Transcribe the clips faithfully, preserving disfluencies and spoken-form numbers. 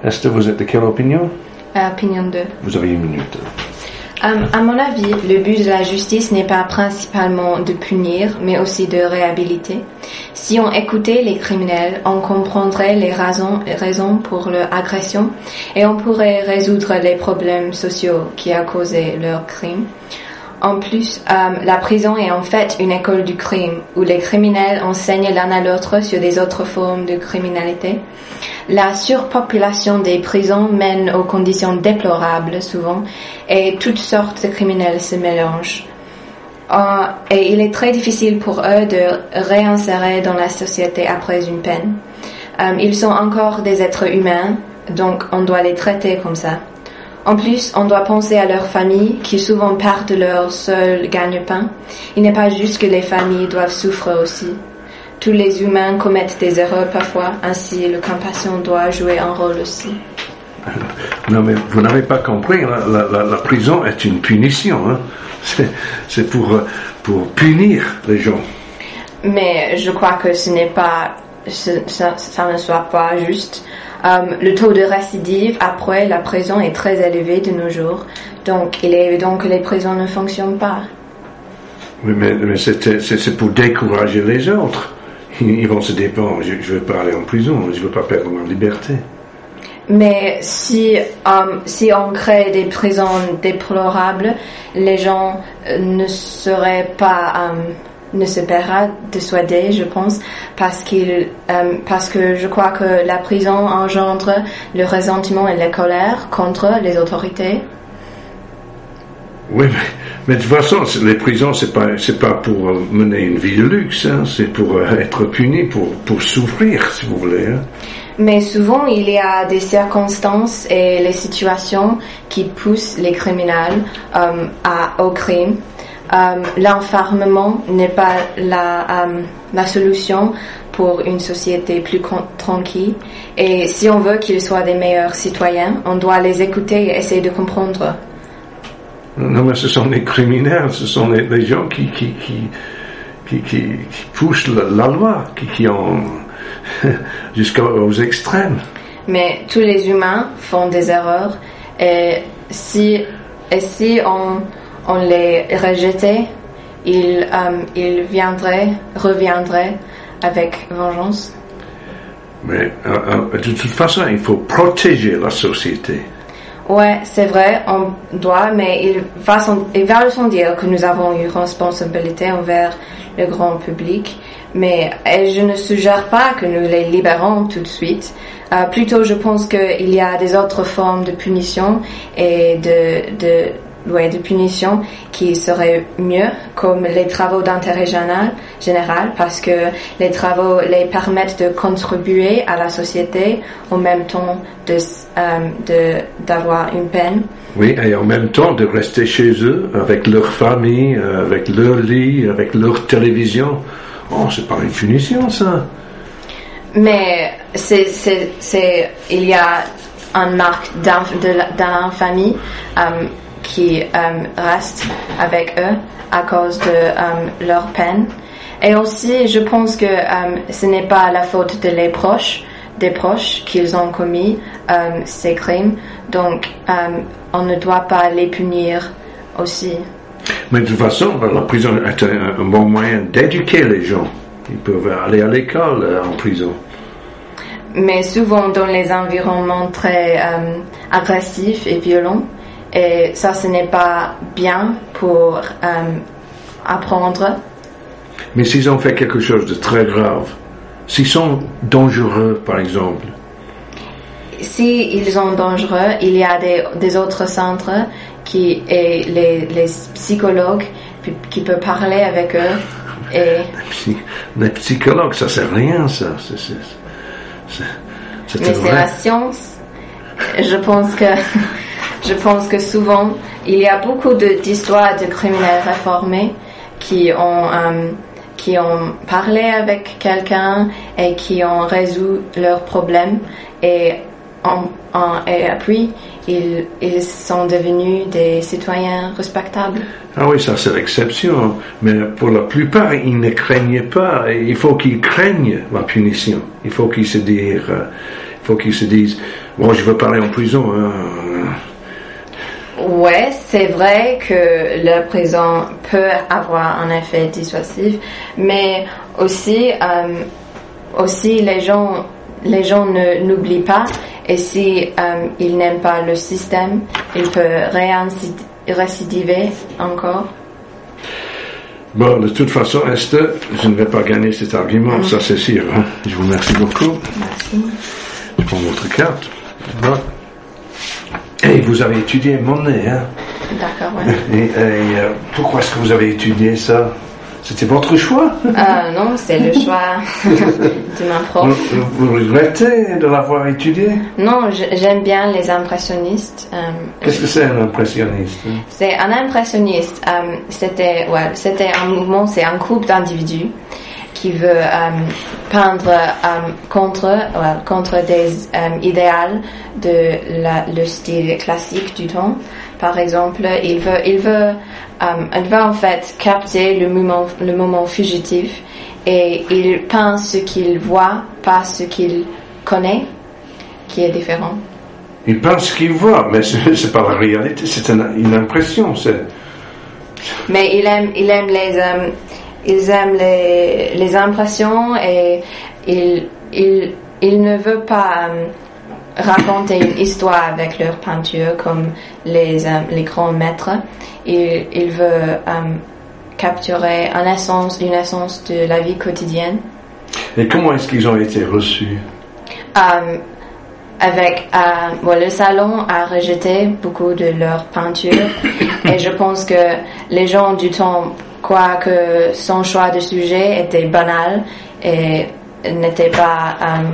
Esther, vous êtes de quelle opinion? Euh, opinion deux. Vous avez une minute. Um, à mon avis, le but de la justice n'est pas principalement de punir, mais aussi de réhabiliter. Si on écoutait les criminels, on comprendrait les raisons, les raisons pour leur agression et on pourrait résoudre les problèmes sociaux qui ont causé leurs crimes. En plus, um, la prison est en fait une école du crime où les criminels enseignent l'un à l'autre sur des autres formes de criminalité. La surpopulation des prisons mène aux conditions déplorables souvent et toutes sortes de criminels se mélangent. Uh, et il est très difficile pour eux de réinsérer dans la société après une peine. Um, ils sont encore des êtres humains, donc on doit les traiter comme ça. En plus, on doit penser à leurs familles qui souvent perdent leur seul gagne-pain. Il n'est pas juste que les familles doivent souffrir aussi. Tous les humains commettent des erreurs parfois, ainsi la compassion doit jouer un rôle aussi. Non, mais vous n'avez pas compris, la, la, la, la prison est une punition, hein. c'est, c'est pour, pour punir les gens. Mais je crois que ce n'est pas, ce, ça, ça ne soit pas juste. Um, le taux de récidive après la prison est très élevé de nos jours, donc il est évident que les prisons ne fonctionnent pas. Oui, mais, mais c'est, c'est, c'est pour décourager les autres. Ils vont se dire, bon, je ne veux pas aller en prison, je ne veux pas perdre ma liberté. Mais si, um, si on crée des prisons déplorables, les gens ne seraient pas... Um, ne se paiera dissuader, je pense, parce qu'il, euh, parce que je crois que la prison engendre le ressentiment et la colère contre les autorités. Oui, mais, mais de toute façon, les prisons, c'est pas, c'est pas pour mener une vie de luxe, hein, c'est pour être puni, pour, pour souffrir, si vous voulez. Hein. Mais souvent, il y a des circonstances et les situations qui poussent les criminels euh, à, au crime. Um, l'enfermement n'est pas la, um, la solution pour une société plus con- tranquille. Et si on veut qu'ils soient des meilleurs citoyens, on doit les écouter et essayer de comprendre. Non, mais ce sont les criminels, ce sont les, les gens qui, qui, qui, qui, qui, qui poussent la, la loi, qui, qui ont jusqu'aux extrêmes. Mais tous les humains font des erreurs. Et si, et si on... on les rejetait, ils, um, ils viendraient, reviendraient avec vengeance. Mais euh, de toute façon, il faut protéger la société. Ouais, c'est vrai, on doit, mais il va, sans, il va sans dire que nous avons une responsabilité envers le grand public. Mais et je ne suggère pas que nous les libérons tout de suite. Euh, plutôt, je pense qu'il y a des autres formes de punition et de, de Ouais, de punition qui seraient mieux, comme les travaux d'intérêt général, général, parce que les travaux les permettent de contribuer à la société en même temps de, euh, de, d'avoir une peine. Oui, et en même temps de rester chez eux, avec leur famille, avec leur lit, avec leur télévision. Oh, c'est pas une punition, ça. Mais c'est, c'est, c'est, il y a une marque d'un, de, d'un famille, euh, qui um, restent avec eux à cause de um, leur peine. Et aussi, je pense que um, ce n'est pas la faute de les proches, des proches qu'ils ont commis um, ces crimes. Donc, um, on ne doit pas les punir aussi. Mais de toute façon, la prison est un, un bon moyen d'éduquer les gens. Ils peuvent aller à l'école euh, en prison. Mais souvent dans les environnements très um, agressifs et violents. Et ça, ce n'est pas bien pour euh, apprendre. Mais s'ils ont fait quelque chose de très grave, s'ils sont dangereux, par exemple. S'ils sont dangereux, il y a des, des autres centres qui, et les, les psychologues qui peuvent parler avec eux. Et les psychologues, ça sert à rien, ça. C'est, c'est, c'est, c'est Mais c'est la science. Je pense que... Je pense que souvent, il y a beaucoup de, d'histoires de criminels réformés qui ont, euh, qui ont parlé avec quelqu'un et qui ont résolu leurs problèmes et, en, en, et puis ils, ils sont devenus des citoyens respectables. Ah oui, ça c'est l'exception, mais pour la plupart, ils ne craignaient pas. Il faut qu'ils craignent la punition. Il faut qu'ils se disent, il faut qu'ils se disent Bon, je veux parler en prison. Hein. Ouais, c'est vrai que la prison peut avoir un effet dissuasif, mais aussi, euh, aussi les gens, les gens ne n'oublient pas. Et si euh, ils n'aiment pas le système, ils peuvent récidiver encore. Bon, de toute façon, Esther, je ne vais pas gagner cet argument, mmh. ça c'est sûr. Hein. Je vous remercie beaucoup. Merci. Je prends votre carte. Bon. Et vous avez étudié Monet, hein? D'accord, ouais. Et, et euh, pourquoi est-ce que vous avez étudié ça? C'était votre choix? euh, Non, c'est le choix de ma prof. Vous, vous regrettez de l'avoir étudié? Non, j'aime bien les impressionnistes. Euh, Qu'est-ce que c'est un impressionniste? C'est un impressionniste. Euh, c'était, ouais, c'était un mouvement, c'est un groupe d'individus qui veut euh, peindre euh, contre, ouais, contre des euh, idéaux de la, le style classique du temps. Par exemple, il veut, il veut, um, il veut en fait capter le moment, le moment fugitif et il peint ce qu'il voit, pas ce qu'il connaît, qui est différent. Il peint ce qu'il voit, mais c'est, c'est pas la réalité, c'est une, une impression. C'est... Mais il aime, il aime les, um, ils aiment les, les impressions et il, il, il ne veut pas um, raconter une histoire avec leur peinture comme les, um, les grands maîtres. Il, il veut um, capturer une essence, une essence de la vie quotidienne. Et comment est-ce qu'ils ont été reçus? Um, avec uh, bon, le salon a rejeté beaucoup de leurs peintures et je pense que les gens du temps croient que son choix de sujet était banal et n'était pas um,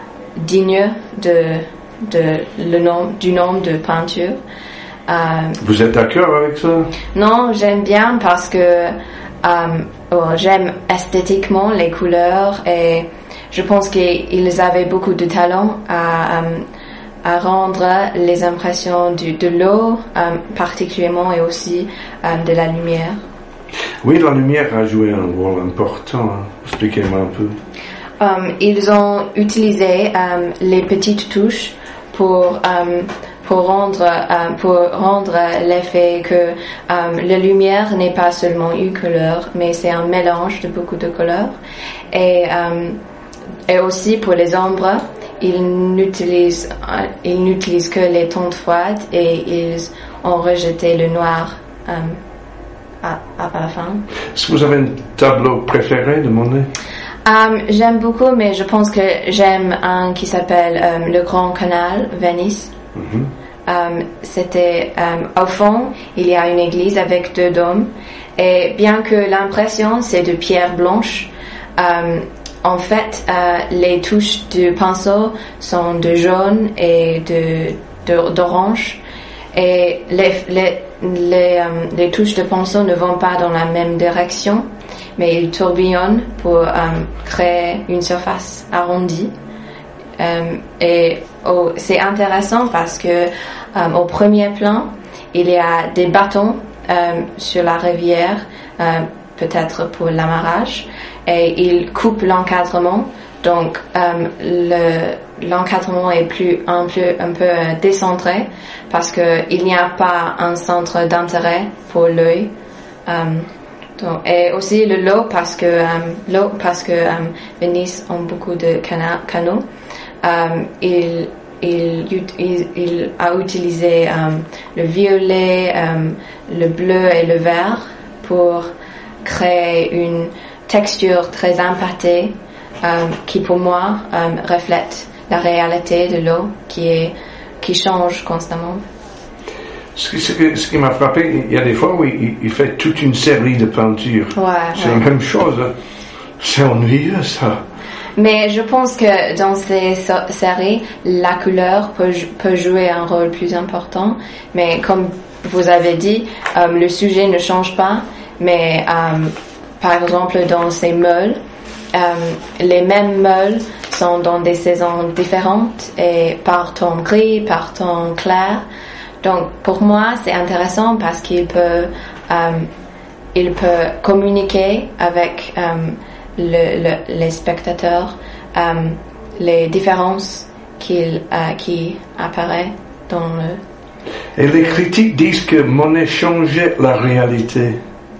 digne de, de le nom, du nom de peinture. Uh, Vous êtes d'accord avec ça? Non, j'aime bien parce que um, oh, j'aime esthétiquement les couleurs et je pense qu'ils avaient beaucoup de talent à, um, à rendre les impressions du, de l'eau um, particulièrement et aussi um, de la lumière. Oui, la lumière a joué un rôle important. Hein. Expliquez-moi un peu. Um, ils ont utilisé um, les petites touches pour um, pour rendre um, pour rendre l'effet que um, la lumière n'est pas seulement une couleur, mais c'est un mélange de beaucoup de couleurs. Et um, et aussi pour les ombres, ils n'utilisent ils n'utilisent que les tons froides et ils ont rejeté le noir um, à, à la fin. Est-ce que vous avez un tableau préféré de Monet? Um, j'aime beaucoup, mais je pense que j'aime un qui s'appelle um, Le Grand Canal, Venise. Mm-hmm. Um, c'était um, au fond, il y a une église avec deux dômes. Et bien que l'impression c'est de pierre blanche, um, en fait, uh, les touches du pinceau sont de jaune et de, de d'orange. Et les les les, um, les touches de pinceau ne vont pas dans la même direction, mais ils tourbillonnent pour um, créer une surface arrondie. Um, et oh, c'est intéressant parce que um, au premier plan, il y a des bâtons um, sur la rivière, um, peut-être pour l'amarrage, et ils coupent l'encadrement. Donc um, le, l'encadrement est plus un peu un peu décentré parce que il n'y a pas un centre d'intérêt pour l'œil. Um, donc, et aussi le l'eau parce que um, l'eau parce que um, Venise ont beaucoup de cana- canaux. Um, il, il, il, il a utilisé um, le violet, um, le bleu et le vert pour créer une texture très impactée um, qui pour moi um, reflète la réalité de l'eau qui est qui change constamment. Ce qui, ce qui, ce qui m'a frappé, il y a des fois où il, il fait toute une série de peintures. Ouais, c'est ouais. la même chose. C'est ennuyeux ça. Mais je pense que dans ces so- séries, la couleur peut, peut jouer un rôle plus important. Mais comme vous avez dit, um, le sujet ne change pas. Mais um, par exemple, dans ces meules, um, les mêmes meules sont dans des saisons différentes et par ton gris, par ton clair. Donc pour moi, c'est intéressant parce qu'il peut, um, il peut communiquer avec um, le, le, les spectateurs, um, les différences qu'il, euh, qui apparaît dans le... Et les critiques disent que Monet changeait la réalité.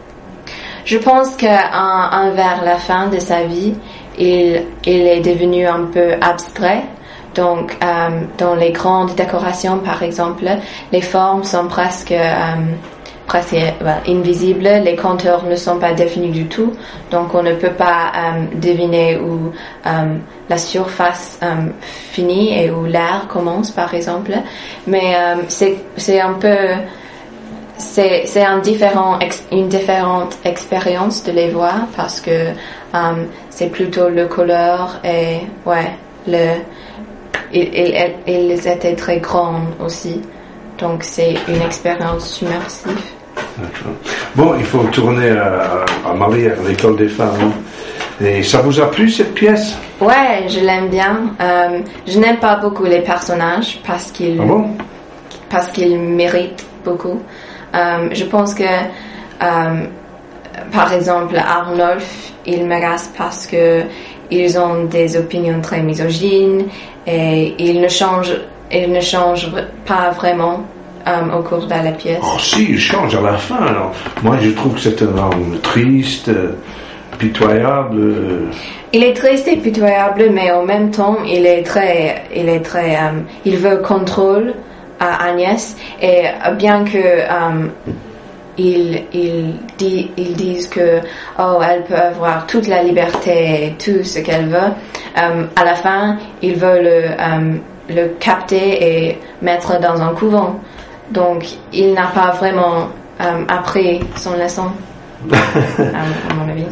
Je pense qu'en vers la fin de sa vie, il, il est devenu un peu abstrait. Donc, euh, dans les grandes décorations, par exemple, les formes sont presque, euh, presque well, invisibles. Les contours ne sont pas définis du tout. Donc, on ne peut pas euh, deviner où euh, la surface euh, finit et où l'air commence, par exemple. Mais euh, c'est, c'est un peu... C'est, c'est un différent, une différente expérience de les voir parce que um, c'est plutôt le couleur et ouais, le, ils, ils, ils étaient très grands aussi. Donc c'est une expérience submersive. D'accord. Bon, il faut tourner à, à Molière, l'école des femmes. Et ça vous a plu cette pièce? Ouais, je l'aime bien. Um, je n'aime pas beaucoup les personnages parce qu'ils, ah bon? parce qu'ils méritent beaucoup. Um, je pense que, um, par exemple, Arnolphe, il m'agace parce que ils ont des opinions très misogynes et ils ne changent, ils ne changent pas vraiment um, au cours de la pièce. Oh si, il change à la fin. Alors. Moi, je trouve que c'est un homme triste, pitoyable. Il est triste et pitoyable, mais en même temps, il est très, il est très, um, il veut contrôle à Agnès et bien que um, ils, ils, dit, ils disent que oh, elle peut avoir toute la liberté et tout ce qu'elle veut, um, à la fin il veut le, um, le capter et mettre dans un couvent, donc il n'a pas vraiment um, appris son leçon. à mon avis.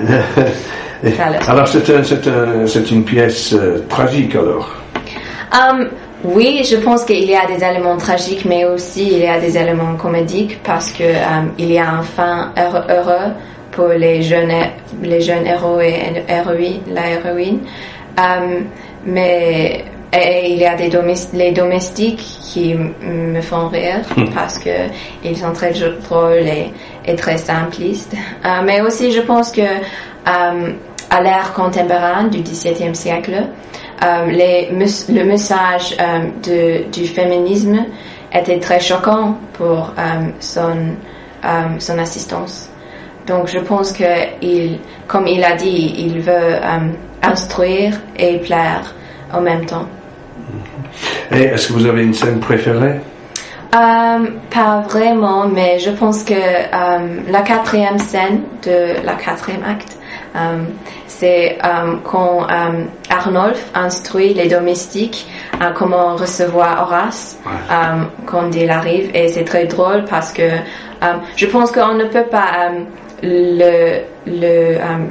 Alors c'est, un, c'est, un, c'est une pièce euh, tragique alors. Um, oui, je pense qu'il y a des éléments tragiques, mais aussi il y a des éléments comédiques parce que um, il y a un fin heureux pour les jeunes, les jeunes héros et héroïnes, la héroïne. Um, mais et il y a des domestiques, les domestiques qui m- me font rire parce que ils sont très drôles et, et très simplistes. Uh, mais aussi, je pense que um, à l'ère contemporaine du dix-septième siècle, Um, les, le message um, de, du féminisme était très choquant pour um, son, um, son assistance. Donc je pense que il, comme il a dit, il veut um, instruire et plaire en même temps. Et est-ce que vous avez une scène préférée? Um, pas vraiment, mais je pense que um, la quatrième scène de la quatrième acte, um, c'est um, quand um, Arnolphe instruit les domestiques à comment recevoir Horace um, quand il arrive, et c'est très drôle parce que um, je pense qu'on ne peut pas um, le, le um,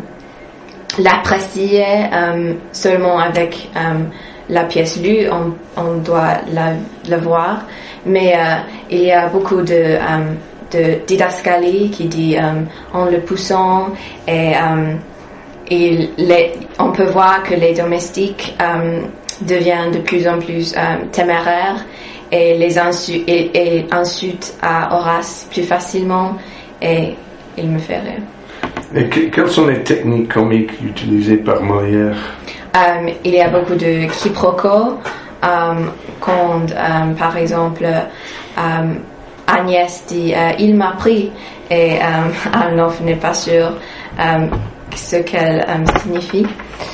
l'apprécier um, seulement avec um, la pièce lue, on, on doit la, la voir, mais euh, il y a beaucoup de, um, de didascalie qui dit um, en le poussant et um, Et les, on peut voir que les domestiques um, deviennent de plus en plus um, téméraires et les insu- et, et insultent à Horace plus facilement, et il me fait rire. Et que, quelles sont les techniques comiques utilisées par Molière? Um, il y a beaucoup de quiproquos um, quand, um, par exemple, um, Agnès dit euh, « il m'a pris » et um, Arnolphe n'est pas sûr um, ce qu'elle um, signifie.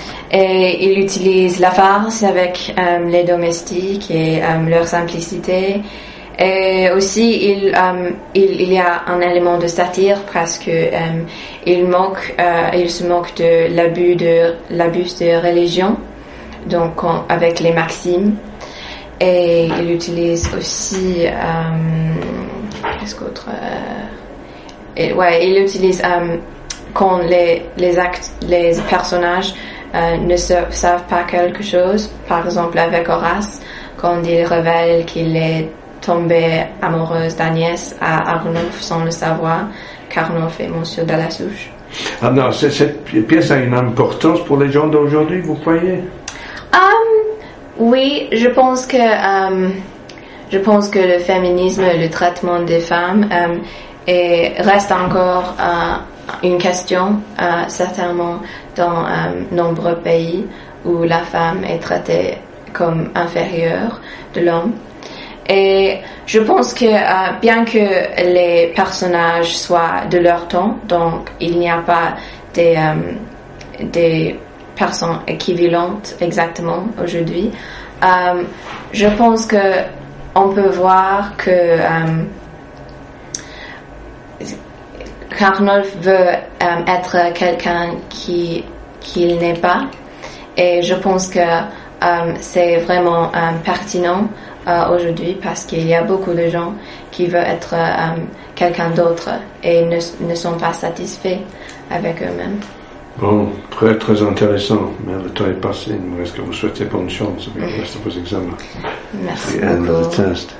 Et il utilise la farce avec um, les domestiques et um, leur simplicité. Et aussi, il, um, il, il y a un élément de satire parce que um, il, moque, uh, il se moque de l'abus de, l'abus de religion, donc on, avec les maximes. Et il utilise aussi... Um, qu'est-ce qu'autre euh, et, ouais, il utilise... Um, quand les, les actes, les personnages euh, ne se, savent pas quelque chose, par exemple avec Horace, quand il révèle qu'il est tombé amoureuse d'Agnès à Arnolphe sans le savoir, qu'Arnolphe est monsieur de la Souche. Ah non, c'est, cette pièce a une importance pour les gens d'aujourd'hui, vous croyez? Um, oui, je pense que um, je pense que le féminisme, le traitement des femmes um, et reste encore uh, une question, uh, certainement dans um, nombreux pays où la femme est traitée comme inférieur de l'homme. Et je pense que euh, bien que les personnages soient de leur temps, donc il n'y a pas des, euh, des personnes équivalentes exactement aujourd'hui, euh, je pense que on peut voir que euh, Karnolf veut euh, être quelqu'un qui qu'il n'est pas, et je pense que euh, c'est vraiment euh, pertinent euh, aujourd'hui parce qu'il y a beaucoup de gens qui veulent être euh, quelqu'un d'autre et ne, ne sont pas satisfaits avec eux-mêmes. Bon, très très intéressant, mais le temps est passé. Il me reste que vous souhaiter bonne chance avec le reste de vos examens. Merci The end of the beaucoup. test.